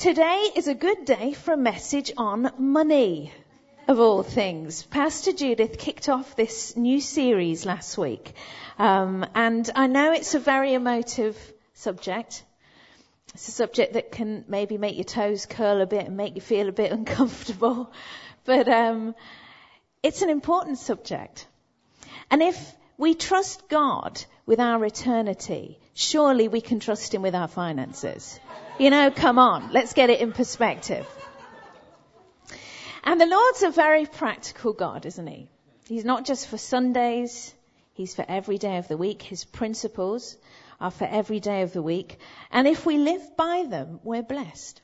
Today is a good day for a message on money, of all things. Pastor Judith kicked off this new series last week. And I know it's a very emotive subject. It's a subject that can maybe make your toes curl a bit and make you feel a bit uncomfortable. But it's an important subject. And if we trust God with our eternity, surely we can trust Him with our finances. You know, come on, let's get it in perspective. And the Lord's a very practical God, isn't He? He's not just for Sundays, He's for every day of the week. His principles are for every day of the week. And if we live by them, we're blessed.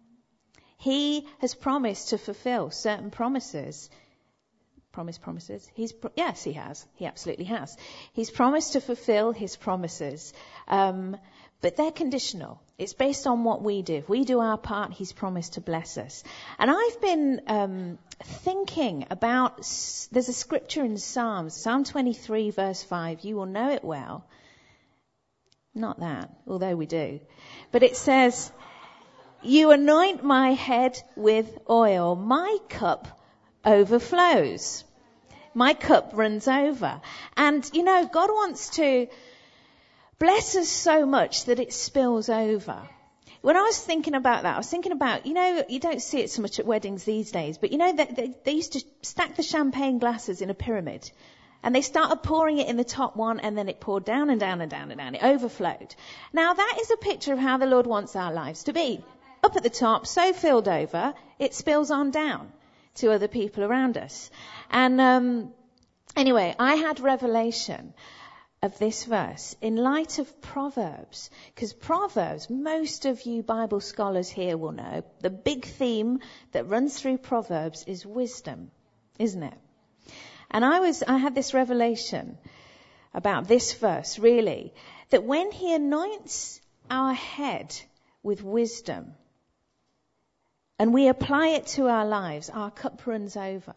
He has promised to fulfill certain promises. Promises? Yes, He has. He absolutely has. He's promised to fulfill His promises. But they're conditional. It's based on what we do. If we do our part, He's promised to bless us. And I've been thinking about, there's a scripture in Psalms, Psalm 23 verse 5. You will know it well. Not that, although we do. But it says, you anoint my head with oil. My cup overflows. My cup runs over. And, you know, God wants to bless us so much that it spills over. When I was thinking about that, I was thinking about, you know, you don't see it so much at weddings these days, but you know, they used to stack the champagne glasses in a pyramid. And they started pouring it in the top one, and then it poured down and down and down and down. It overflowed. Now, that is a picture of how the Lord wants our lives to be. Up at the top, so filled over, it spills on down to other people around us. And anyway, I had revelation of this verse in light of Proverbs, because Proverbs, most of you Bible scholars here will know, the big theme that runs through Proverbs is wisdom, isn't it? And I had this revelation about this verse, really, that when He anoints our head with wisdom and we apply it to our lives, our cup runs over.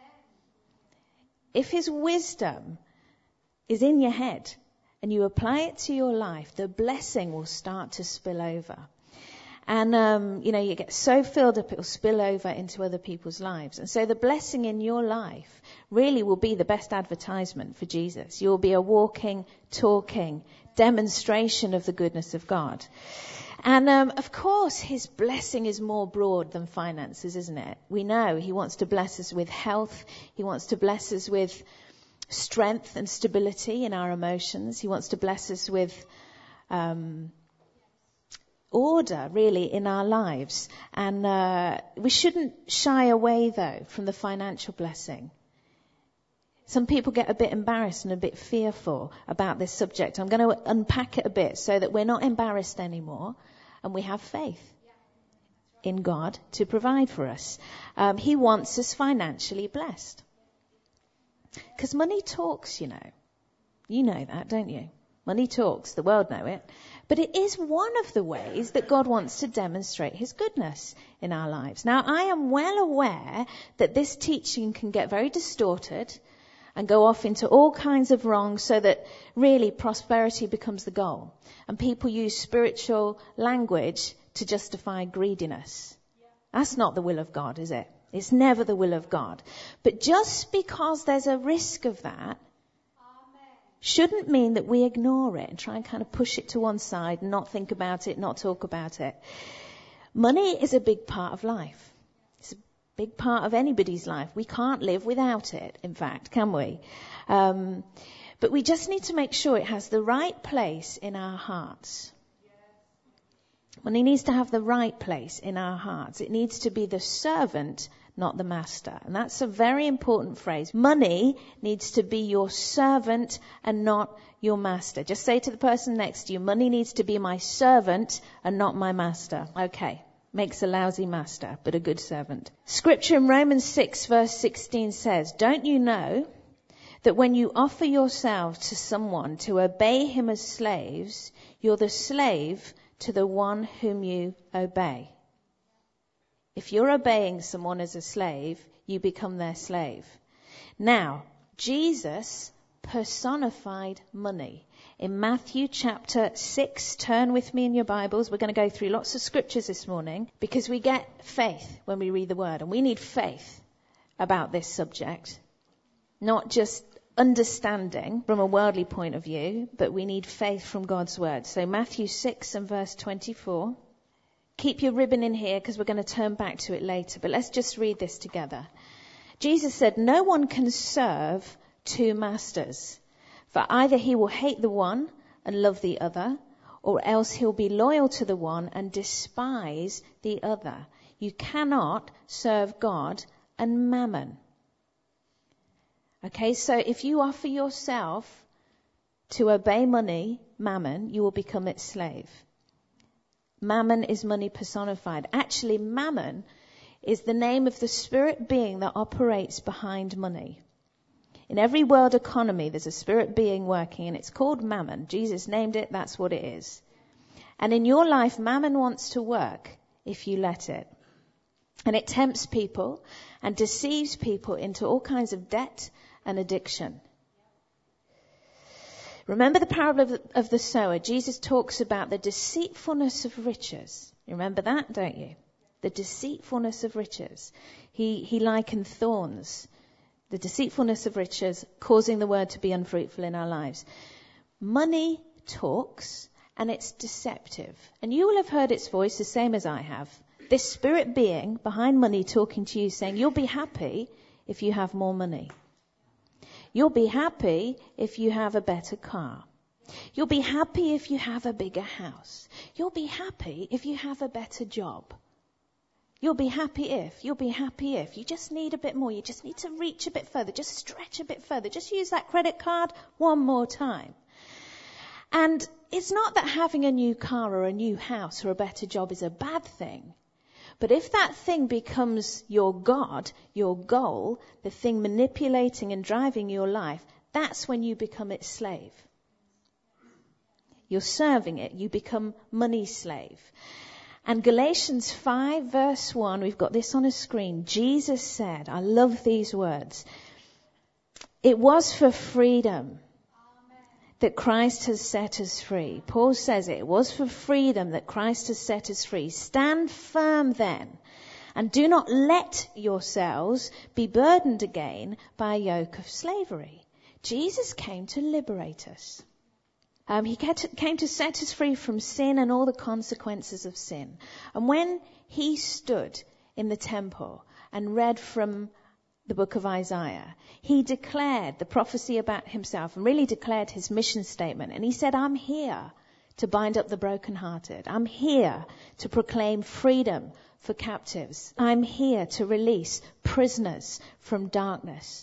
If His wisdom is in your head and you apply it to your life, the blessing will start to spill over. And, you know, you get so filled up, it will spill over into other people's lives. And so the blessing in your life really will be the best advertisement for Jesus. You'll be a walking, talking demonstration of the goodness of God. And, of course, His blessing is more broad than finances, isn't it? We know He wants to bless us with health. He wants to bless us with strength and stability in our emotions. He wants to bless us with order, really, in our lives. And we shouldn't shy away, though, from the financial blessing. Some people get a bit embarrassed and a bit fearful about this subject. I'm going to unpack it a bit so that we're not embarrassed anymore and we have faith in God to provide for us. He wants us financially blessed. Because money talks, you know. You know that, don't you? Money talks. The world know it. But it is one of the ways that God wants to demonstrate His goodness in our lives. Now, I am well aware that this teaching can get very distorted and go off into all kinds of wrong, so that really prosperity becomes the goal. And people use spiritual language to justify greediness. That's not the will of God, is it? It's never the will of God. But just because there's a risk of that shouldn't mean that we ignore it and try and kind of push it to one side and not think about it, not talk about it. Money is a big part of life. It's a big part of anybody's life. We can't live without it, in fact, can we? But we just need to make sure it has the right place in our hearts. Money needs to have the right place in our hearts. It needs to be the servant, not the master. And that's a very important phrase. Money needs to be your servant and not your master. Just say to the person next to you, money needs to be my servant and not my master. Okay. Makes a lousy master, but a good servant. Scripture in Romans 6 verse 16 says, don't you know that when you offer yourselves to someone to obey him as slaves, you're the slave to the one whom you obey? If you're obeying someone as a slave, you become their slave. Now, Jesus personified money. in Matthew chapter 6. Turn with me in your Bibles. We're going to go through lots of scriptures this morning because we get faith when we read the word, and we need faith about this subject. Not just understanding from a worldly point of view, but we need faith from God's word. So Matthew 6 and verse 24. Keep your ribbon in here because we're going to turn back to it later, but let's just read this together. Jesus said, "No one can serve two masters, for either he will hate the one and love the other, or else he'll be loyal to the one and despise the other. You cannot serve God and mammon." Okay, so if you offer yourself to obey money, mammon, you will become its slave. Mammon is money personified. Actually, mammon is the name of the spirit being that operates behind money. In every world economy, there's a spirit being working, and it's called mammon. Jesus named it, that's what it is. And in your life, mammon wants to work if you let it. And it tempts people and deceives people into all kinds of debt and addiction. Remember the parable of the sower. Jesus talks about the deceitfulness of riches. You remember that, don't you? The deceitfulness of riches. He likened thorns. The deceitfulness of riches causing the word to be unfruitful in our lives. Money talks and it's deceptive. And you will have heard its voice the same as I have. This spirit being behind money talking to you saying, you'll be happy if you have more money. You'll be happy if you have a better car. You'll be happy if you have a bigger house. You'll be happy if you have a better job. You'll be happy if. You just need a bit more. You just need to reach a bit further. Just stretch a bit further. Just use that credit card one more time. And it's not that having a new car or a new house or a better job is a bad thing. But if that thing becomes your God, your goal, the thing manipulating and driving your life, that's when you become its slave. You're serving it. You become money slave. And Galatians 5 verse 1, we've got this on a screen. Jesus said, I love these words, it was for freedom that Christ has set us free. Paul says it was for freedom that Christ has set us free. Stand firm then, and do not let yourselves be burdened again by a yoke of slavery. Jesus came to liberate us. He came to set us free from sin and all the consequences of sin. And when he stood in the temple and read from the book of Isaiah, he declared the prophecy about himself and really declared his mission statement. And he said, I'm here to bind up the brokenhearted. I'm here to proclaim freedom for captives. I'm here to release prisoners from darkness.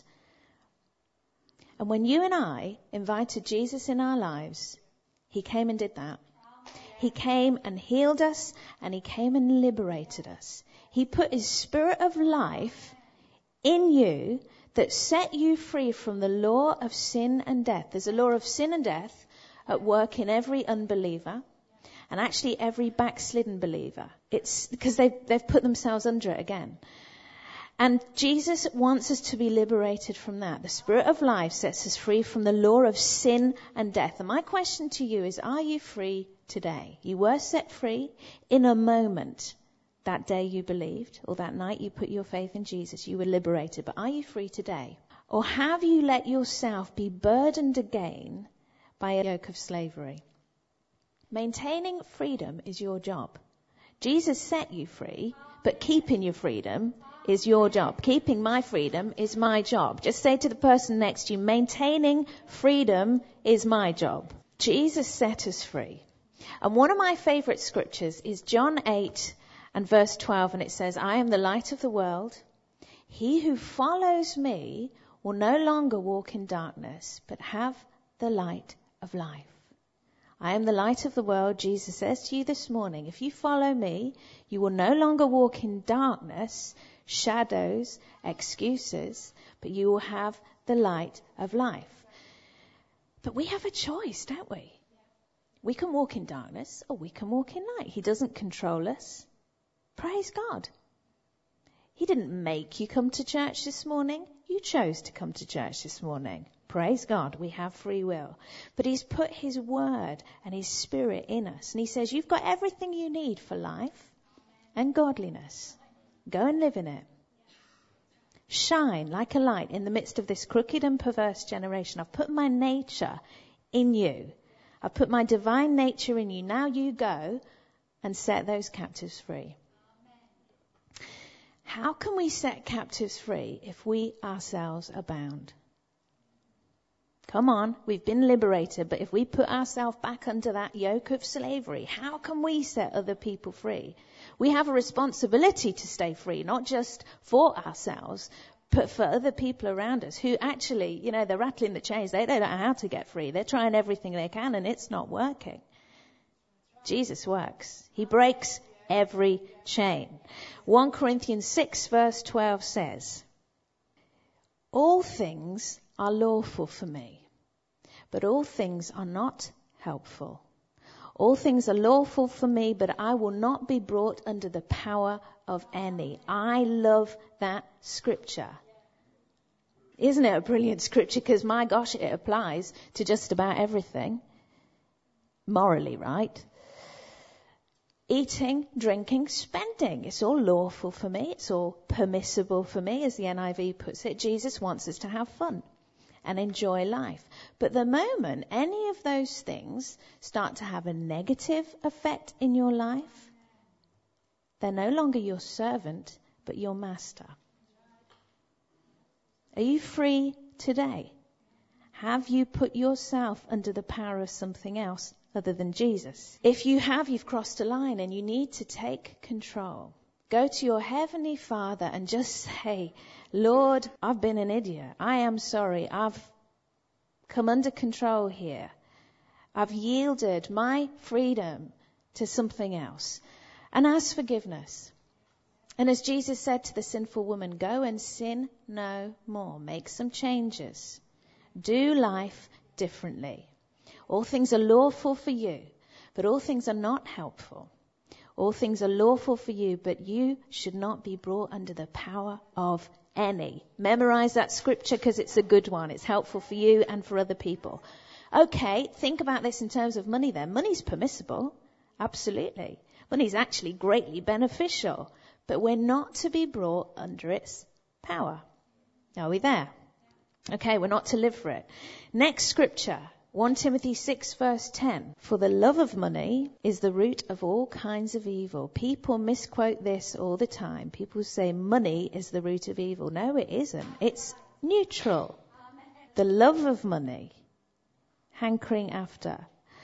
And when you and I invited Jesus in our lives, he came and did that. He came and healed us, and he came and liberated us. He put his spirit of life in you that set you free from the law of sin and death. There's a law of sin and death at work in every unbeliever, and actually every backslidden believer. It's because they've put themselves under it again. And Jesus wants us to be liberated from that. The Spirit of life sets us free from the law of sin and death. And my question to you is, are you free today? You were set free in a moment. That day you believed, or that night you put your faith in Jesus, you were liberated. But are you free today? Or have you let yourself be burdened again by a yoke of slavery? Maintaining freedom is your job. Jesus set you free, but keeping your freedom is your job. Keeping my freedom is my job. Just say to the person next to you, maintaining freedom is my job. Jesus set us free. And one of my favorite scriptures is John 8 and verse 12, and it says, I am the light of the world. He who follows me will no longer walk in darkness, but have the light of life. I am the light of the world, Jesus says to you this morning. If you follow me, you will no longer walk in darkness, shadows, excuses, but you will have the light of life. But we have a choice, don't we? We can walk in darkness or we can walk in light. He doesn't control us. Praise God. He didn't make you come to church this morning. You chose to come to church this morning. Praise God, we have free will. But he's put his word and his spirit in us. And he says, you've got everything you need for life and godliness. Go and live in it. Shine like a light in the midst of this crooked and perverse generation. I've put my nature in you. I've put my divine nature in you. Now you go and set those captives free. How can we set captives free if we ourselves are bound? Come on, we've been liberated, but if we put ourselves back under that yoke of slavery, how can we set other people free? We have a responsibility to stay free, not just for ourselves, but for other people around us who actually, they're rattling the chains. They don't know how to get free. They're trying everything they can and it's not working. Jesus works. He breaks every chain. 1 Corinthians 6 verse 12 says, all things are lawful for me, but all things are not helpful. All things are lawful for me, but I will not be brought under the power of any. I love that scripture. Isn't it a brilliant scripture? Because my gosh, it applies to just about everything. Morally, right? Eating, drinking, spending. It's all lawful for me. It's all permissible for me, as the NIV puts it. Jesus wants us to have fun and enjoy life. But the moment any of those things start to have a negative effect in your life, they're no longer your servant, but your master. Are you free today? Have you put yourself under the power of something else other than Jesus? If you have, you've crossed a line and you need to take control. Go to your Heavenly Father and just say, Lord, I've been an idiot. I am sorry. I've come under control here. I've yielded my freedom to something else. And ask forgiveness. And as Jesus said to the sinful woman, go and sin no more. Make some changes. Do life differently. All things are lawful for you, but all things are not helpful. All things are lawful for you, but you should not be brought under the power of any. Memorize that scripture because it's a good one. It's helpful for you and for other people. Okay, think about this in terms of money then. Money's permissible. Absolutely. Money's actually greatly beneficial. But we're not to be brought under its power. Are we there? Okay, we're not to live for it. Next scripture, 1 Timothy 6 verse 10. For the love of money is the root of all kinds of evil. People misquote this all the time. People say money is the root of evil. No, it isn't. It's neutral. The love of money, hankering after,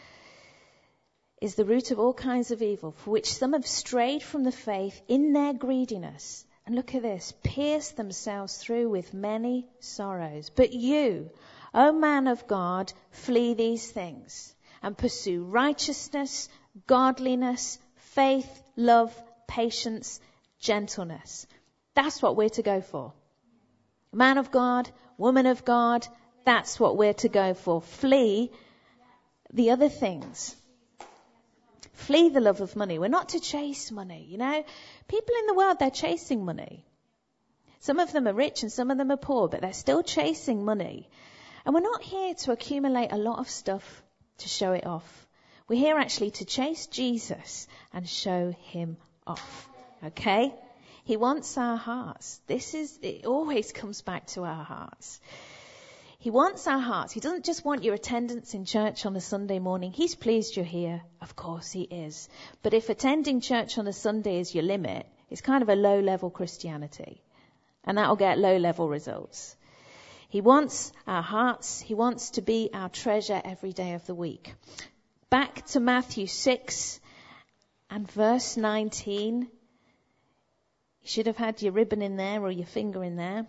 is the root of all kinds of evil, for which some have strayed from the faith in their greediness. And look at this, pierced themselves through with many sorrows. But you, O man of God, flee these things and pursue righteousness, godliness, faith, love, patience, gentleness. That's what we're to go for. Man of God, woman of God, that's what we're to go for. Flee the other things. Flee the love of money. We're not to chase money, People in the world, they're chasing money. Some of them are rich and some of them are poor, but they're still chasing money. And we're not here to accumulate a lot of stuff to show it off. We're here actually to chase Jesus and show him off. Okay? He wants our hearts. It always comes back to our hearts. He wants our hearts. He doesn't just want your attendance in church on a Sunday morning. He's pleased you're here. Of course he is. But if attending church on a Sunday is your limit, it's kind of a low-level Christianity. And that'll get low-level results. He wants our hearts. He wants to be our treasure every day of the week. Back to Matthew 6 and verse 19. You should have had your ribbon in there or your finger in there.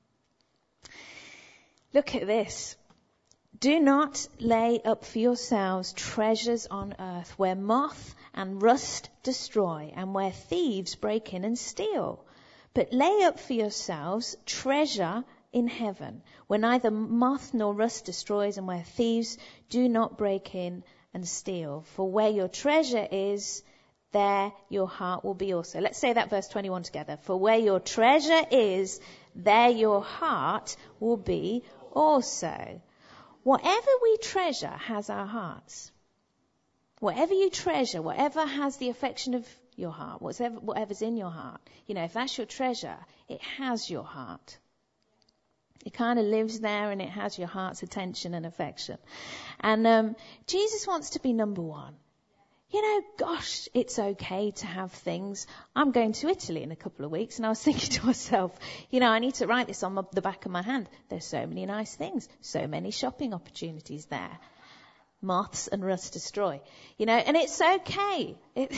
Look at this. Do not lay up for yourselves treasures on earth where moth and rust destroy and where thieves break in and steal. But lay up for yourselves treasure in heaven where neither moth nor rust destroys and where thieves do not break in and steal. For where your treasure is, there your heart will be also. Let's say that verse 21 together. For where your treasure is, there your heart will be also, whatever we treasure has our hearts. Whatever you treasure, whatever has the affection of your heart, whatever's in your heart, if that's your treasure, it has your heart. It kind of lives there and it has your heart's attention and affection. And Jesus wants to be number one. Gosh, it's okay to have things. I'm going to Italy in a couple of weeks, and I was thinking to myself, I need to write this on the back of my hand. There's so many nice things, so many shopping opportunities there. Moths and rust destroy, and it's okay.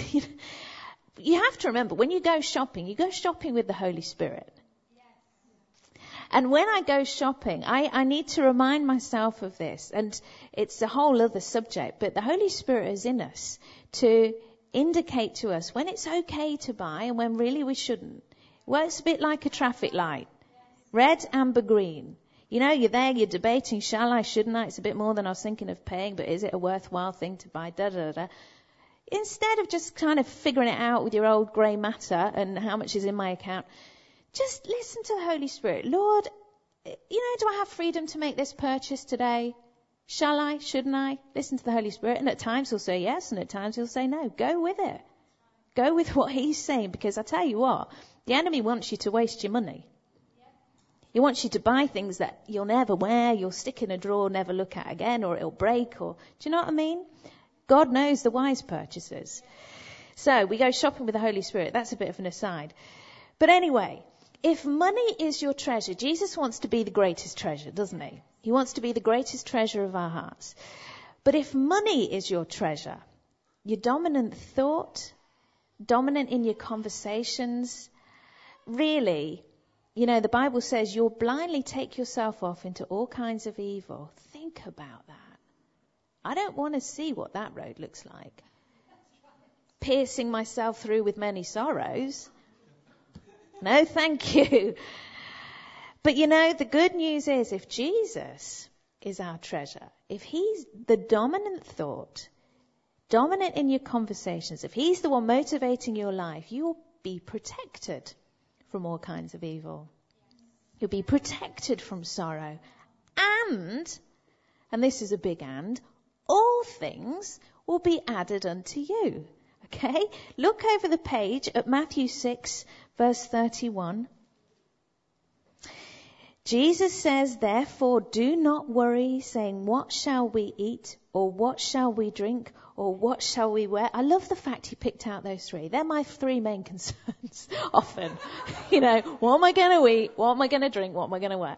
You have to remember, when you go shopping with the Holy Spirit. And when I go shopping, I need to remind myself of this. And it's a whole other subject, but the Holy Spirit is in us to indicate to us when it's okay to buy and when really we shouldn't. Well, it's a bit like a traffic light. Red, amber, green. You're there, you're debating, shall I, shouldn't I? It's a bit more than I was thinking of paying, but is it a worthwhile thing to buy? Instead of just kind of figuring it out with your old grey matter and how much is in my account, just listen to the Holy Spirit. Lord, do I have freedom to make this purchase today? Shall I? Shouldn't I? Listen to the Holy Spirit. And at times he'll say yes, and at times he'll say no. Go with it. Go with what he's saying, because I tell you what, the enemy wants you to waste your money. He wants you to buy things that you'll never wear, you'll stick in a drawer, never look at again, or it'll break, do you know what I mean? God knows the wise purchasers. So we go shopping with the Holy Spirit. That's a bit of an aside. But anyway, if money is your treasure, Jesus wants to be the greatest treasure, doesn't he? He wants to be the greatest treasure of our hearts. But if money is your treasure, your dominant thought, dominant in your conversations, really, the Bible says you'll blindly take yourself off into all kinds of evil. Think about that. I don't want to see what that road looks like. Piercing myself through with many sorrows. No, thank you. But the good news is, if Jesus is our treasure, if he's the dominant thought, dominant in your conversations, if he's the one motivating your life, you'll be protected from all kinds of evil. You'll be protected from sorrow. And this is a big and, all things will be added unto you. Okay? Look over the page at Matthew 6, verse 31. Jesus says, therefore, do not worry, saying, what shall we eat? Or what shall we drink? Or what shall we wear? I love the fact he picked out those three. They're my three main concerns often. What am I going to eat? What am I going to drink? What am I going to wear?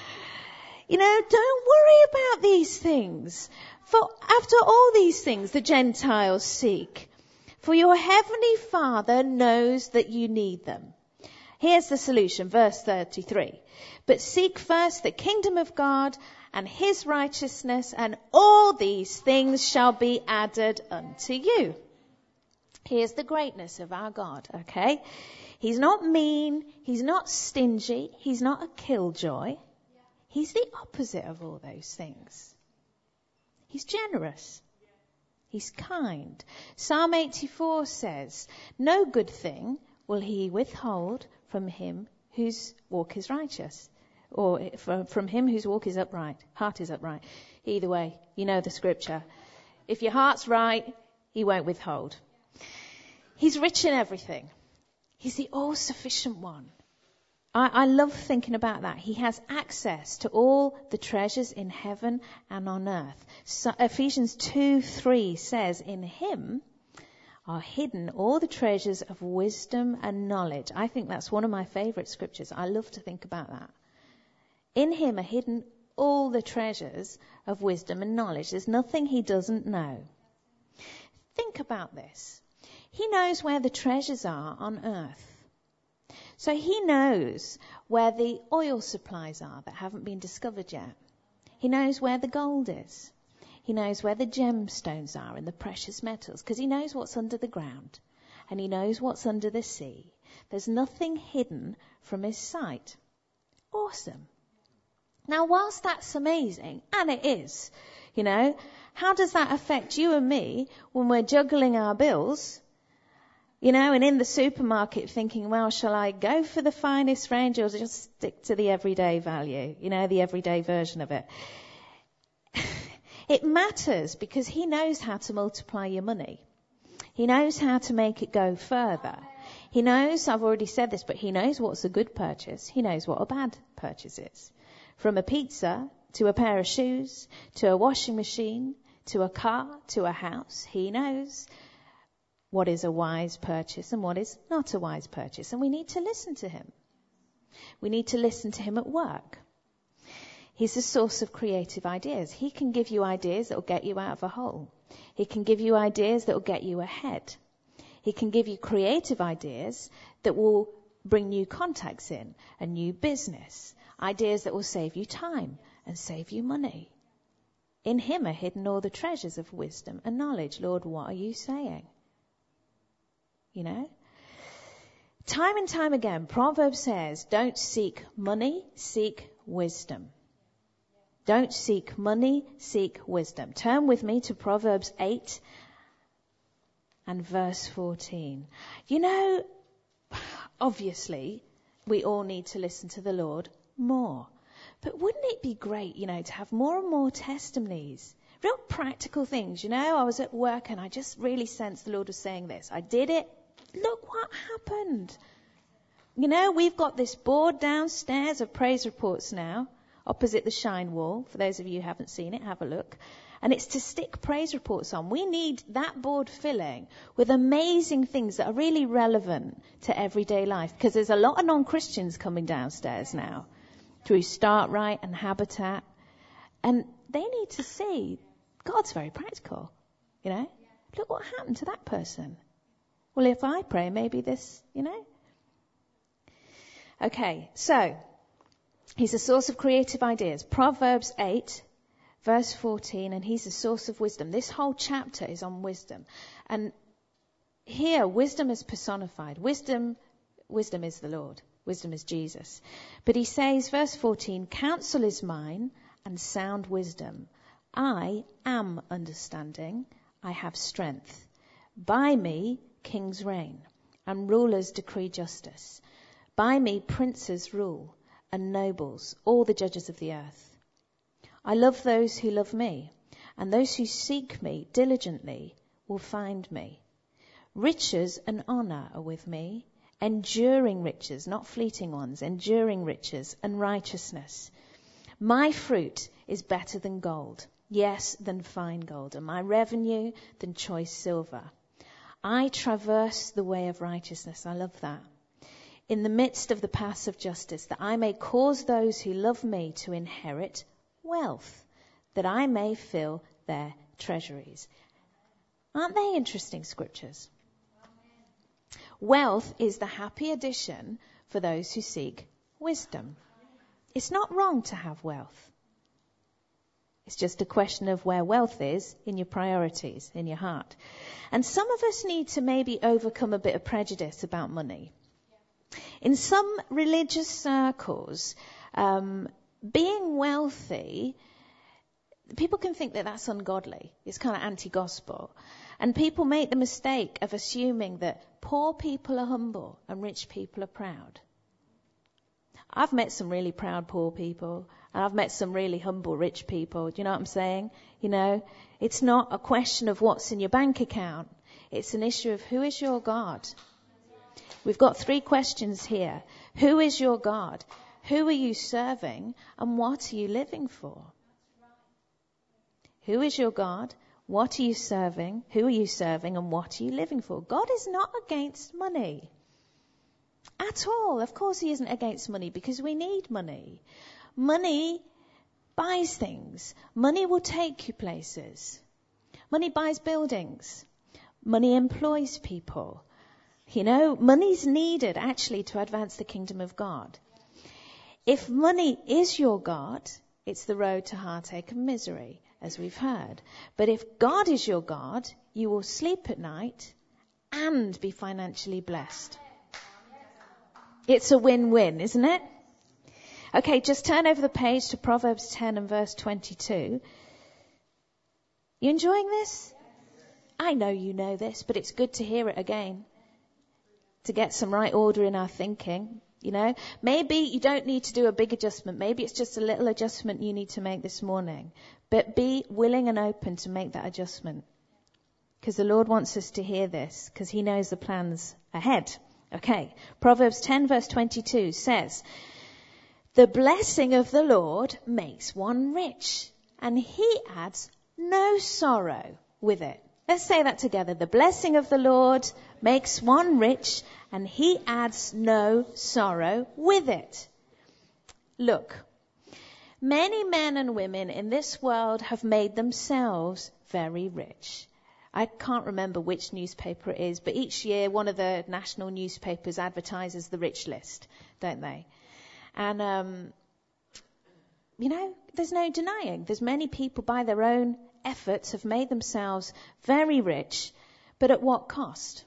Don't worry about these things. For after all these things the Gentiles seek. For your heavenly Father knows that you need them. Here's the solution, verse 33. But seek first the kingdom of God and his righteousness, and all these things shall be added unto you. Here's the greatness of our God, okay? He's not mean, he's not stingy, he's not a killjoy. He's the opposite of all those things. He's generous. He's kind. Psalm 84 says, no good thing will he withhold from him whose walk is righteous, or from him whose walk is upright, heart is upright. Either way, the scripture. If your heart's right, he won't withhold. He's rich in everything. He's the all-sufficient one. I love thinking about that. He has access to all the treasures in heaven and on earth. So Ephesians 2:3 says, in him are hidden all the treasures of wisdom and knowledge. I think that's one of my favorite scriptures. I love to think about that. In him are hidden all the treasures of wisdom and knowledge. There's nothing he doesn't know. Think about this. He knows where the treasures are on earth. So he knows where the oil supplies are that haven't been discovered yet. He knows where the gold is. He knows where the gemstones are and the precious metals, because he knows what's under the ground and he knows what's under the sea. There's nothing hidden from his sight. Awesome. Now, whilst that's amazing, and it is, how does that affect you and me when we're juggling our bills? And in the supermarket thinking, well, shall I go for the finest range or just stick to the everyday value, the everyday version of it? It matters because he knows how to multiply your money. He knows how to make it go further. He knows, I've already said this, but he knows what's a good purchase. He knows what a bad purchase is. From a pizza to a pair of shoes to a washing machine to a car to a house, he knows what is a wise purchase and what is not a wise purchase. And we need to listen to him. We need to listen to him at work. He's the source of creative ideas. He can give you ideas that will get you out of a hole. He can give you ideas that will get you ahead. He can give you creative ideas that will bring new contacts in, a new business, ideas that will save you time and save you money. In him are hidden all the treasures of wisdom and knowledge. Lord, what are you saying? Time and time again, Proverbs says, don't seek money, seek wisdom. Don't seek money, seek wisdom. Turn with me to Proverbs 8 and verse 14. Obviously, we all need to listen to the Lord more. But wouldn't it be great, to have more and more testimonies, real practical things? I was at work and I just really sensed the Lord was saying this. I did it. Look what happened. We've got this board downstairs of praise reports now, opposite the Shine wall. For those of you who haven't seen it, have a look. And it's to stick praise reports on. We need that board filling with amazing things that are really relevant to everyday life. Because there's a lot of non-Christians coming downstairs now through Start Right and Habitat. And they need to see God's very practical. Look what happened to that person. Well, if I pray, maybe this, Okay, so he's a source of creative ideas. Proverbs 8, verse 14, and he's a source of wisdom. This whole chapter is on wisdom. And here, wisdom is personified. Wisdom is the Lord. Wisdom is Jesus. But he says, verse 14, counsel is mine and sound wisdom. I am understanding. I have strength. By me, kings reign and rulers decree justice. By me, princes rule and nobles, all the judges of the earth. I love those who love me, and those who seek me diligently will find me. Riches and honor are with me, enduring riches, not fleeting ones, enduring riches and righteousness. My fruit is better than gold, yes, than fine gold, and my revenue than choice silver. I traverse the way of righteousness. I love that. In the midst of the paths of justice, that I may cause those who love me to inherit wealth, that I may fill their treasuries. Aren't they interesting scriptures? Wealth is the happy addition for those who seek wisdom. It's not wrong to have wealth. It's just a question of where wealth is in your priorities, in your heart. And some of us need to maybe overcome a bit of prejudice about money. In some religious circles, being wealthy, people can think that that's ungodly. It's kind of anti-gospel. And people make the mistake of assuming that poor people are humble and rich people are proud. I've met some really proud poor people, and I've met some really humble rich people. Do you know what I'm saying? It's not a question of what's in your bank account. It's an issue of who is your God. We've got 3 questions here. Who is your God? Who are you serving? And what are you living for? Who is your God? What are you serving? Who are you serving? And what are you living for? God is not against money. At all. Of course he isn't against money, because we need money. Money buys things. Money will take you places. Money buys buildings. Money employs people. Money's needed actually to advance the kingdom of God. If money is your God, it's the road to heartache and misery, as we've heard. But if God is your God, you will sleep at night and be financially blessed. It's a win-win, isn't it? Okay, just turn over the page to Proverbs 10 and verse 22. You enjoying this? I know you know this, but it's good to hear it again. to get some right order in our thinking. You know, maybe you don't need to do a big adjustment. Maybe it's just a little adjustment you need to make this morning. But be willing and open to make that adjustment. Because the Lord wants us to hear this, because he knows the plans ahead. Okay, Proverbs 10 verse 22 says, the blessing of the Lord makes one rich, and he adds no sorrow with it. Let's say that together. The blessing of the Lord makes one rich, and he adds no sorrow with it. Look, many men and women in this world have made themselves very rich. I can't remember which newspaper it is, but each year one of the national newspapers advertises the rich list, don't they? And, you know, there's no denying. There's many people by their own efforts have made themselves very rich, but at what cost?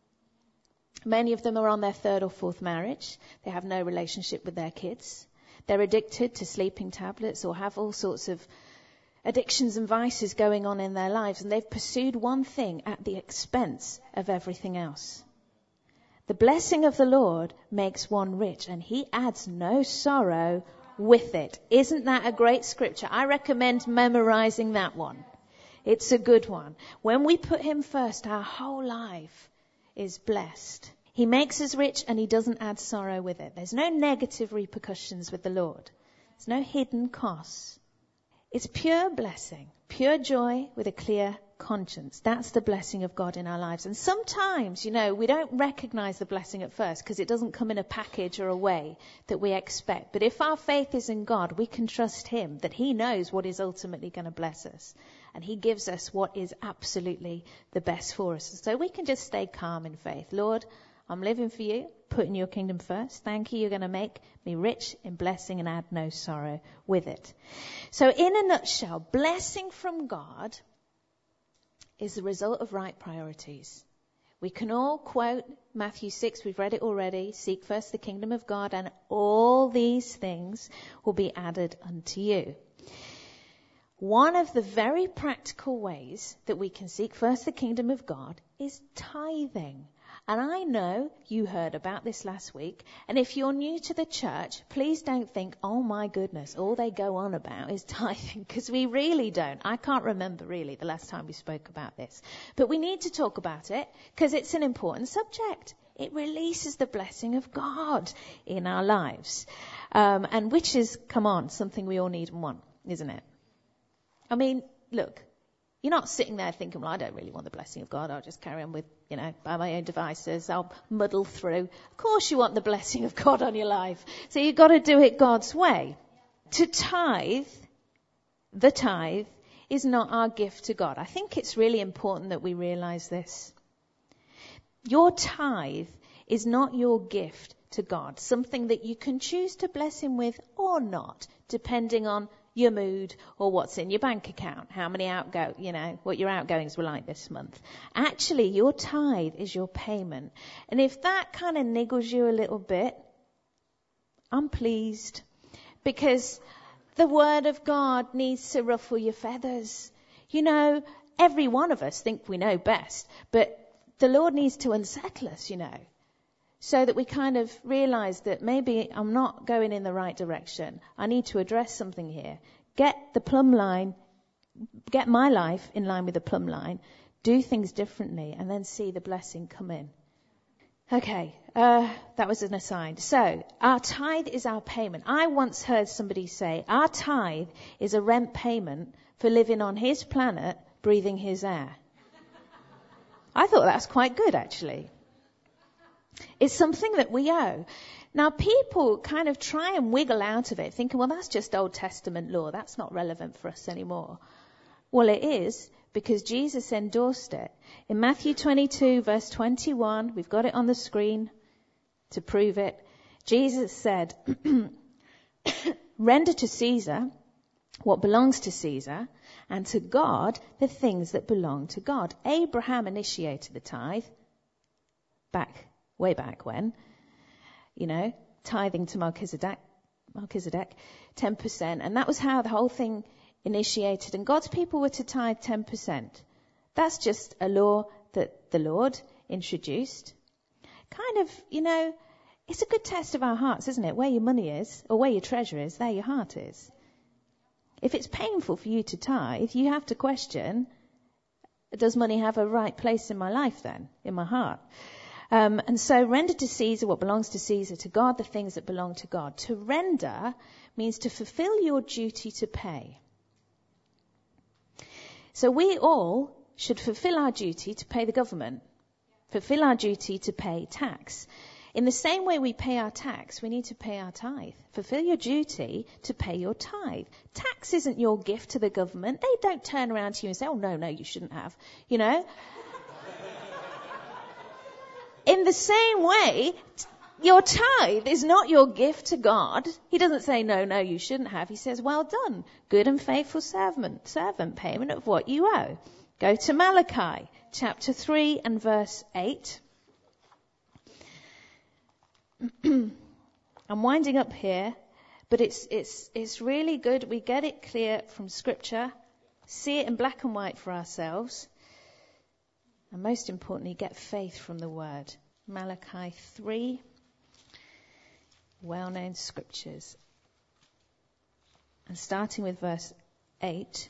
Many of them are on their third or fourth marriage. They have no relationship with their kids. They're addicted to sleeping tablets or have all sorts of addictions and vices going on in their lives, and they've pursued one thing at the expense of everything else. The blessing of the Lord makes one rich, and he adds no sorrow with it. Isn't that a great scripture? I recommend memorizing that one. It's a good one. When we put him first, our whole life is blessed. He makes us rich and he doesn't add sorrow with it. There's no negative repercussions with the Lord. There's no hidden costs. It's pure blessing, pure joy with a clear conscience. That's the blessing of God in our lives. And sometimes, you know, we don't recognize the blessing at first because it doesn't come in a package or a way that we expect. But if our faith is in God, we can trust him that he knows what is ultimately going to bless us. And he gives us what is absolutely the best for us. So we can just stay calm in faith. Lord, I'm living for you, putting your kingdom first. Thank you. You're going to make me rich in blessing and add no sorrow with it. So in a nutshell, blessing from God is the result of right priorities. We can all quote Matthew 6, we've read it already. Seek first the kingdom of God and all these things will be added unto you. One of the very practical ways that we can seek first the kingdom of God is tithing. And I know you heard about this last week. And if you're new to the church, please don't think, oh my goodness, all they go on about is tithing. Because we really don't. I can't remember really the last time we spoke about this. But we need to talk about it because it's an important subject. It releases the blessing of God in our lives. And which is, come on, something we all need and want, isn't it? I mean, look. You're not sitting there thinking, well, I don't really want the blessing of God. I'll just carry on with, by my own devices. I'll muddle through. Of course you want the blessing of God on your life. So you've got to do it God's way. To tithe, the tithe, is not our gift to God. I think it's really important that we realize this. Your tithe is not your gift to God. Something that you can choose to bless him with or not, depending on your mood or what's in your bank account, how many what your outgoings were like this month. Actually, your tithe is your payment. And if that kind of niggles you a little bit, I'm pleased. Because the word of God needs to ruffle your feathers. Every one of us think we know best, but the Lord needs to unsettle us, so that we kind of realize that maybe I'm not going in the right direction. I need to address something here. Get my life in line with the plumb line, do things differently, and then see the blessing come in. Okay, that was an aside. So, our tithe is our payment. I once heard somebody say, our tithe is a rent payment for living on his planet, breathing his air. I thought that's quite good, actually. It's something that we owe. Now, people kind of try and wiggle out of it, thinking, well, that's just Old Testament law. That's not relevant for us anymore. Well, it is, because Jesus endorsed it. In Matthew 22, verse 21, we've got it on the screen to prove it. Jesus said, render to Caesar what belongs to Caesar, and to God the things that belong to God. Abraham initiated the tithe way back when, tithing to Melchizedek, 10%. And that was how the whole thing initiated. And God's people were to tithe 10%. That's just a law that the Lord introduced. kind of, it's a good test of our hearts, isn't it? Where your money is, or where your treasure is, there your heart is. If it's painful for you to tithe, you have to question, does money have a right place in my life then, in my heart? And so render to Caesar what belongs to Caesar, to God the things that belong to God. To render means to fulfill your duty to pay. So we all should fulfill our duty to pay the government, fulfill our duty to pay tax. In the same way we pay our tax, we need to pay our tithe. Fulfill your duty to pay your tithe. Tax isn't your gift to the government. They don't turn around to you and say, oh, no, you shouldn't have. In the same way, your tithe is not your gift to God. He doesn't say, no, you shouldn't have. He says, well done, good and faithful servant, payment of what you owe. Go to Malachi, chapter 3 and verse 8. I'm winding up here, but it's really good. We get it clear from Scripture, see it in black and white for ourselves, and most importantly, get faith from the Word. Malachi 3, well-known Scriptures. And starting with verse 8.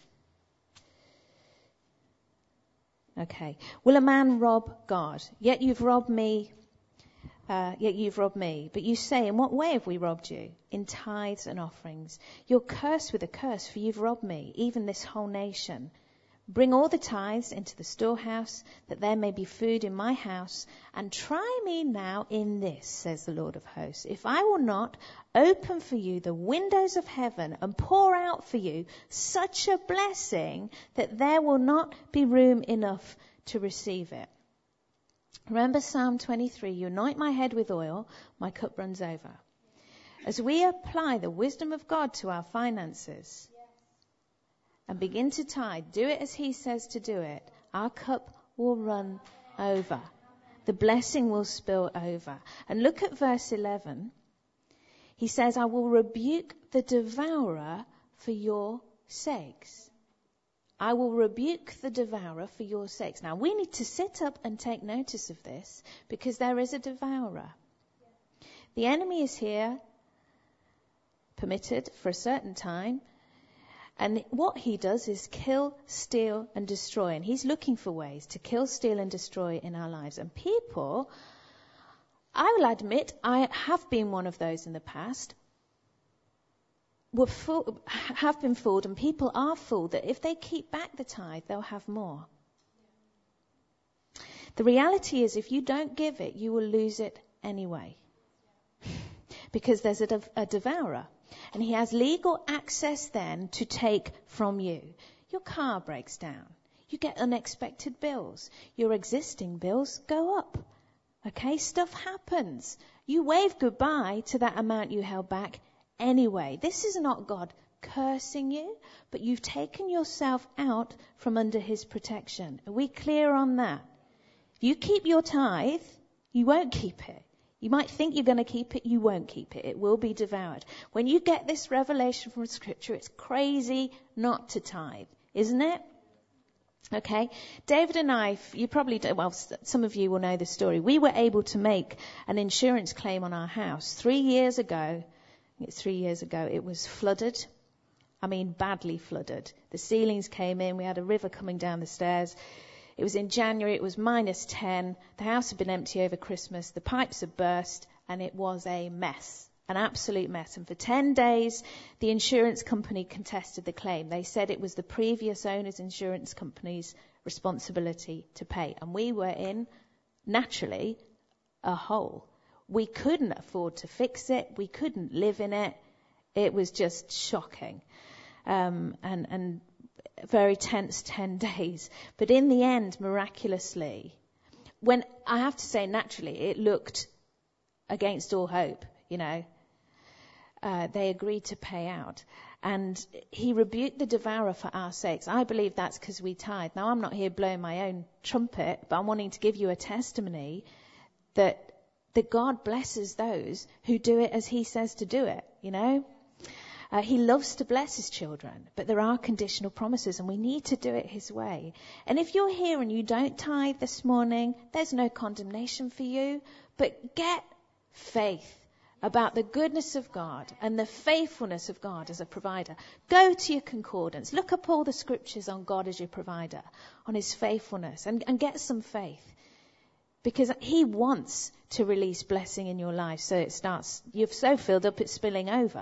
Okay. Will a man rob God? Yet you've robbed me. But you say, in what way have we robbed you? In tithes and offerings. You're cursed with a curse, for you've robbed me, even this whole nation. Bring all the tithes into the storehouse, that there may be food in my house, and try me now in this, says the Lord of hosts, if I will not open for you the windows of heaven and pour out for you such a blessing that there will not be room enough to receive it. Remember Psalm 23, you anoint my head with oil, my cup runs over. As we apply the wisdom of God to our finances and begin to tithe, do it as he says to do it, our cup will run over. The blessing will spill over. And look at verse 11. He says, I will rebuke the devourer for your sakes. I will rebuke the devourer for your sakes. Now, we need to sit up and take notice of this, because there is a devourer. The enemy is here, permitted for a certain time, and what he does is kill, steal, and destroy. And he's looking for ways to kill, steal, and destroy in our lives. And people, I will admit, I have been one of those in the past, have been fooled, and people are fooled that if they keep back the tithe, they'll have more. The reality is, if you don't give it, you will lose it anyway. Because there's a devourer. And he has legal access then to take from you. Your car breaks down. You get unexpected bills. Your existing bills go up. Okay, stuff happens. You wave goodbye to that amount you held back anyway. This is not God cursing you, but you've taken yourself out from under his protection. Are we clear on that? If you keep your tithe, you won't keep it. You might think you're going to keep it, you won't keep it. It will be devoured. When you get this revelation from Scripture, it's crazy not to tithe, isn't it? Okay, David and I, you probably do, well, some of you will know the story. We were able to make an insurance claim on our house 3 years ago. It's 3 years ago. It was flooded. I mean, badly flooded. The ceilings came in. We had a river coming down the stairs. It was in January. It was -10. The house had been empty over Christmas. The pipes had burst, and it was a mess, an absolute mess. And for 10 days, the insurance company contested the claim. They said it was the previous owner's insurance company's responsibility to pay. And we were in, naturally, a hole. We couldn't afford to fix it. We couldn't live in it. It was just shocking. And very tense 10 days. But in the end, miraculously, when I have to say naturally, it looked against all hope, they agreed to pay out. And he rebuked the devourer for our sakes. I believe that's because we tithe. Now, I'm not here blowing my own trumpet, but I'm wanting to give you a testimony that God blesses those who do it as he says to do it, He loves to bless his children, but there are conditional promises, and we need to do it his way. And if you're here and you don't tithe this morning, there's no condemnation for you, But get faith about the goodness of God and the faithfulness of God as a provider. Go to your concordance. Look up all the scriptures on God as your provider, on his faithfulness, and get some faith. Because he wants to release blessing in your life, so you've so filled up it's spilling over.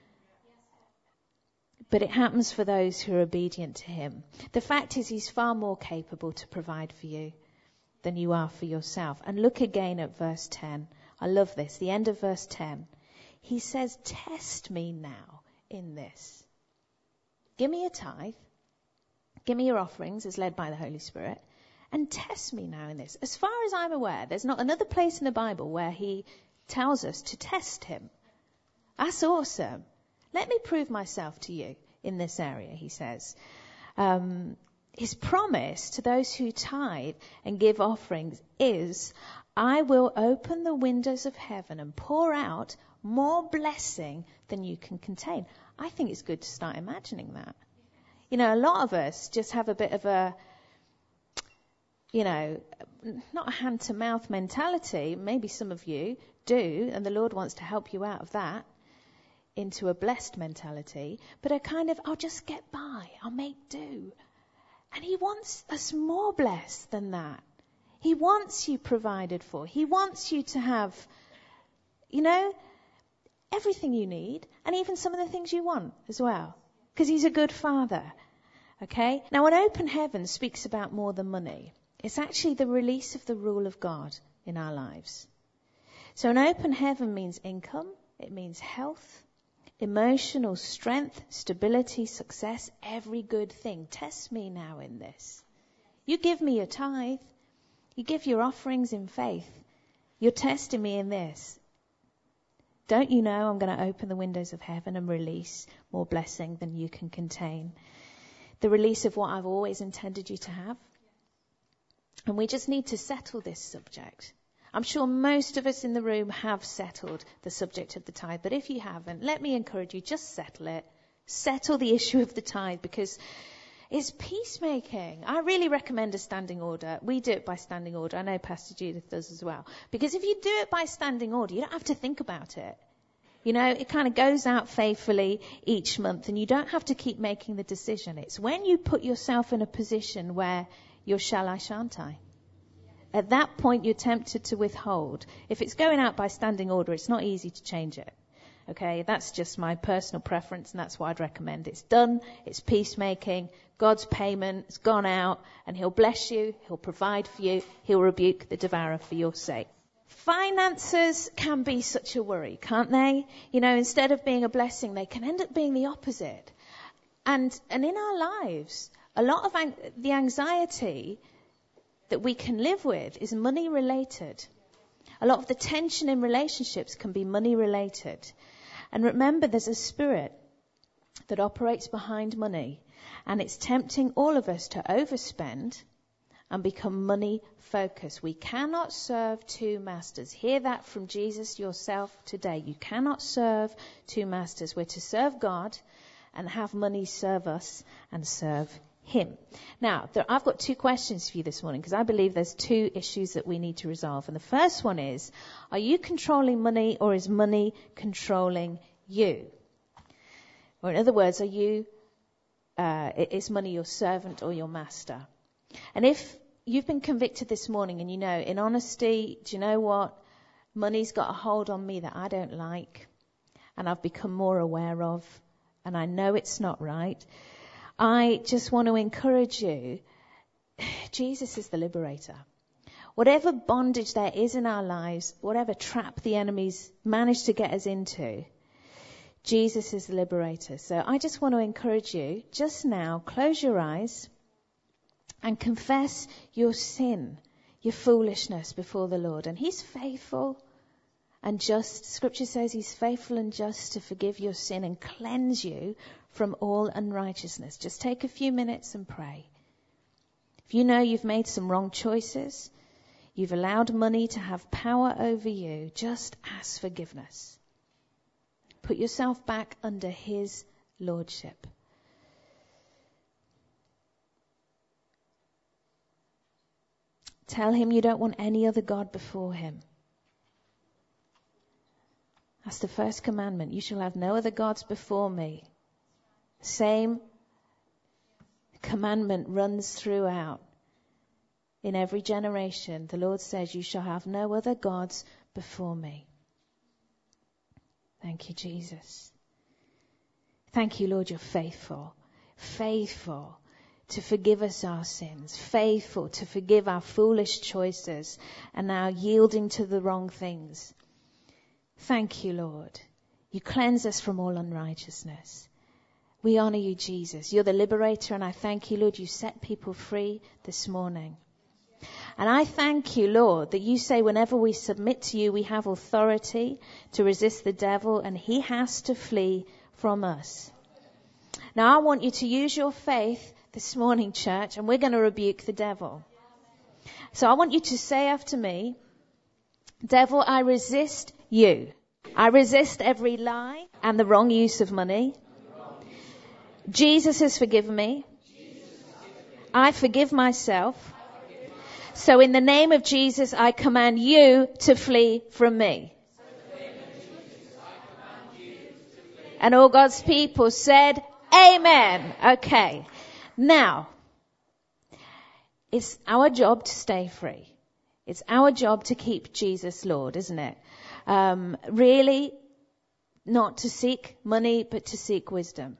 But it happens for those who are obedient to him. The fact is, he's far more capable to provide for you than you are for yourself. And look again at verse 10. I love this. The end of verse 10. He says, test me now in this. Give me a tithe. Give me your offerings as led by the Holy Spirit. And test me now in this. As far as I'm aware, there's not another place in the Bible where he tells us to test him. That's awesome. Let me prove myself to you in this area, he says. His promise to those who tithe and give offerings is, I will open the windows of heaven and pour out more blessing than you can contain. I think it's good to start imagining that. You know, a lot of us just have a bit of a, you know, not a hand-to-mouth mentality. Maybe some of you do, and the Lord wants to help you out of that into a blessed mentality. But a kind of, I'll just get by, I'll make do. And he wants us more blessed than that. He wants you provided for. He wants you to have, you know, everything you need, and even some of the things you want as well. Because he's a good father. Okay? Now, an open heaven speaks about more than money. It's actually the release of the rule of God in our lives. So an open heaven means income. It means health, emotional strength, stability, success, every good thing. Test me now in this. You give me your tithe. You give your offerings in faith. You're testing me in this. Don't you know I'm going to open the windows of heaven and release more blessing than you can contain? The release of what I've always intended you to have. And we just need to settle this subject. I'm sure most of us in the room have settled the subject of the tithe. But if you haven't, let me encourage you, just settle it. Settle the issue of the tithe, because it's peacemaking. I really recommend a standing order. We do it by standing order. I know Pastor Judith does as well. Because if you do it by standing order, you don't have to think about it. You know, it kind of goes out faithfully each month, and you don't have to keep making the decision. It's when you put yourself in a position where you're shall I, shan't I? At that point, you're tempted to withhold. If it's going out by standing order, it's not easy to change it. Okay, that's just my personal preference, and that's what I'd recommend. It's done, it's peacemaking, God's payment has gone out, and he'll bless you, he'll provide for you, he'll rebuke the devourer for your sake. Finances can be such a worry, can't they? You know, instead of being a blessing, they can end up being the opposite. And in our lives, a lot of the anxiety that we can live with is money related. A lot of the tension in relationships can be money related. And remember, there's a spirit that operates behind money, and it's tempting all of us to overspend and become money focused. We cannot serve two masters. Hear that from Jesus yourself today. You cannot serve two masters. We're to serve God and have money serve us and serve him. Now, I've got two questions for you this morning, because I believe there's two issues that we need to resolve. And the first one is, are you controlling money, or is money controlling you? Or in other words, is money your servant or your master? And if you've been convicted this morning and you know, in honesty, do you know what? Money's got a hold on me that I don't like, and I've become more aware of, and I know it's not right. I just want to encourage you, Jesus is the liberator. Whatever bondage there is in our lives, whatever trap the enemy's managed to get us into, Jesus is the liberator. So I just want to encourage you, just now, close your eyes and confess your sin, your foolishness before the Lord. And he's faithful and just. Scripture says he's faithful and just to forgive your sin and cleanse you from all unrighteousness. Just take a few minutes and pray. If you know you've made some wrong choices, you've allowed money to have power over you, just ask forgiveness. Put yourself back under his lordship. Tell him you don't want any other God before him. That's the first commandment. You shall have no other gods before me. Same commandment runs throughout. In every generation, the Lord says, you shall have no other gods before me. Thank you, Jesus. Thank you, Lord, you're faithful. Faithful to forgive us our sins. Faithful to forgive our foolish choices and our yielding to the wrong things. Thank you, Lord. You cleanse us from all unrighteousness. We honor you, Jesus. You're the liberator, and I thank you, Lord, you set people free this morning. And I thank you, Lord, that you say whenever we submit to you, we have authority to resist the devil, and he has to flee from us. Now, I want you to use your faith this morning, church, and we're going to rebuke the devil. So I want you to say after me, devil, I resist you. I resist every lie and the wrong use of money. Jesus has forgiven me. I forgive myself. So in the name of Jesus, I command you to flee from me. And all God's people said, amen. Okay. Now, it's our job to stay free. It's our job to keep Jesus Lord, isn't it? Really, not to seek money, but to seek wisdom.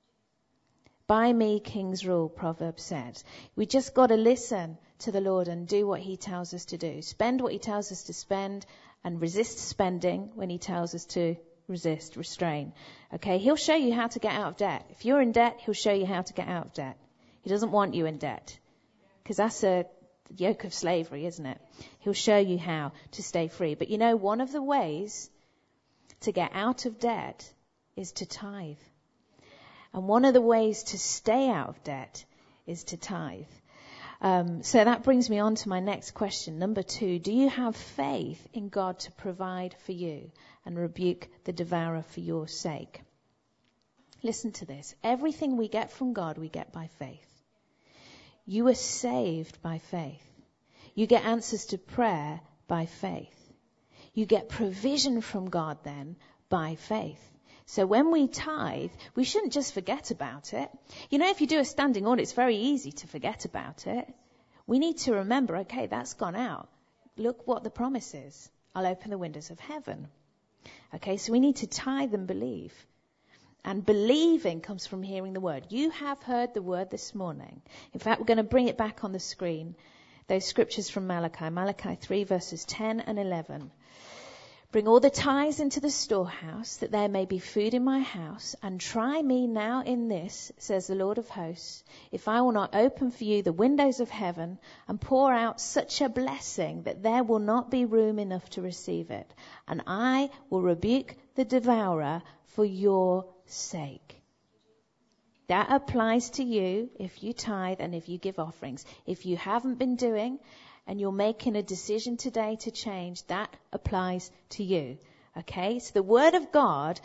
By me, kings rule, Proverbs says. We just got to listen to the Lord and do what he tells us to do. Spend what he tells us to spend and resist spending when he tells us to restrain. Okay, he'll show you how to get out of debt. If you're in debt, he'll show you how to get out of debt. He doesn't want you in debt because that's a yoke of slavery, isn't it? He'll show you how to stay free. But you know, one of the ways to get out of debt is to tithe. And one of the ways to stay out of debt is to tithe. So that brings me on to my next question. Number 2, do you have faith in God to provide for you and rebuke the devourer for your sake? Listen to this. Everything we get from God, we get by faith. You are saved by faith. You get answers to prayer by faith. You get provision from God then by faith. So when we tithe, we shouldn't just forget about it. You know, if you do a standing audit, it's very easy to forget about it. We need to remember, okay, that's gone out. Look what the promise is. I'll open the windows of heaven. Okay, so we need to tithe and believe. And believing comes from hearing the word. You have heard the word this morning. In fact, we're going to bring it back on the screen. Those scriptures from Malachi. Malachi 3 verses 10 and 11. Bring all the tithes into the storehouse, that there may be food in my house, and try me now in this, says the Lord of hosts, if I will not open for you the windows of heaven and pour out such a blessing that there will not be room enough to receive it. And I will rebuke the devourer for your sake. That applies to you if you tithe and if you give offerings. If you haven't been doing and you're making a decision today to change, that applies to you. Okay? So the Word of God's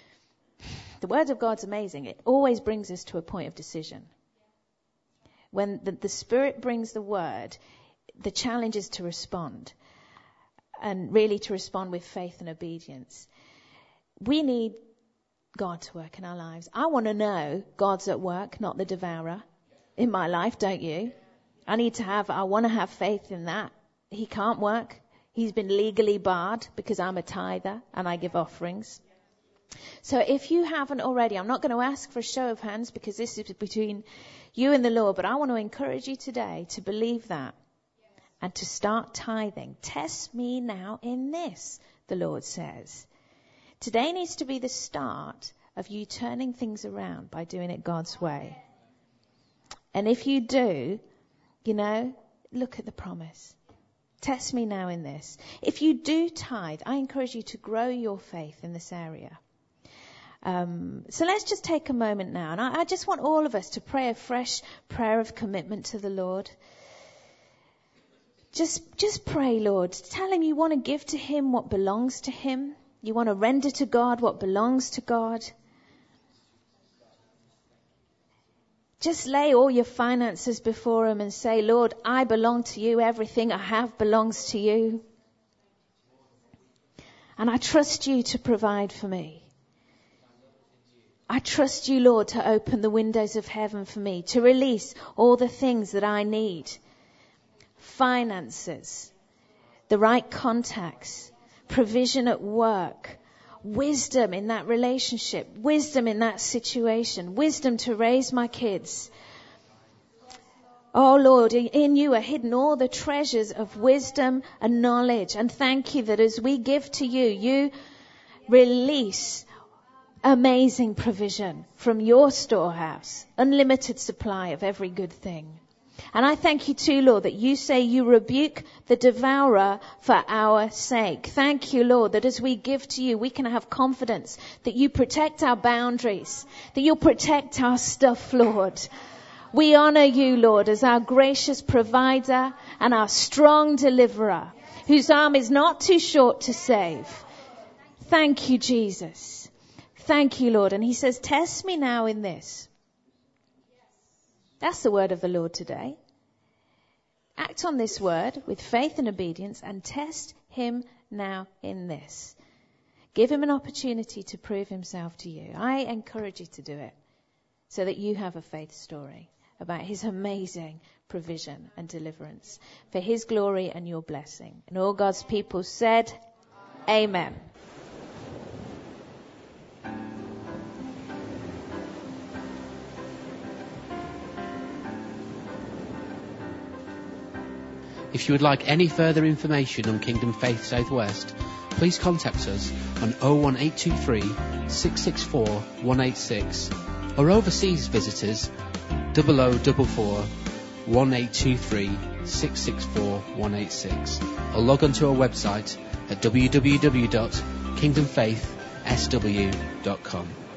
amazing. It always brings us to a point of decision. When the Spirit brings the Word, the challenge is to respond. And really to respond with faith and obedience. We need God to work in our lives. I want to know God's at work, not the devourer, in my life, don't you? I want to have faith in that. He can't work. He's been legally barred because I'm a tither and I give offerings. So if you haven't already, I'm not going to ask for a show of hands because this is between you and the Lord, but I want to encourage you today to believe that and to start tithing. Test me now in this, the Lord says. Today needs to be the start of you turning things around by doing it God's way. And if you do, you know, look at the promise. Test me now in this. If you do tithe, I encourage you to grow your faith in this area. So let's just take a moment now. And I just want all of us to pray a fresh prayer of commitment to the Lord. Just pray, Lord. Tell him you want to give to him what belongs to him. You want to render to God what belongs to God. Just lay all your finances before him and say, Lord, I belong to you. Everything I have belongs to you. And I trust you to provide for me. I trust you, Lord, to open the windows of heaven for me, to release all the things that I need. Finances, the right contacts, provision at work, wisdom in that relationship, wisdom in that situation, wisdom to raise my kids. Oh Lord, in you are hidden all the treasures of wisdom and knowledge. And thank you that as we give to you, you release amazing provision from your storehouse, unlimited supply of every good thing. And I thank you too, Lord, that you say you rebuke the devourer for our sake. Thank you, Lord, that as we give to you, we can have confidence that you protect our boundaries, that you'll protect our stuff, Lord. We honor you, Lord, as our gracious provider and our strong deliverer, whose arm is not too short to save. Thank you, Jesus. Thank you, Lord. And he says, test me now in this. That's the word of the Lord today. Act on this word with faith and obedience and test him now in this. Give him an opportunity to prove himself to you. I encourage you to do it so that you have a faith story about his amazing provision and deliverance for his glory and your blessing. And all God's people said, Amen. If you would like any further information on Kingdom Faith Southwest, please contact us on 01823 664 186 or overseas visitors 0044 1823 664 186 or log on to our website at www.kingdomfaithsw.com.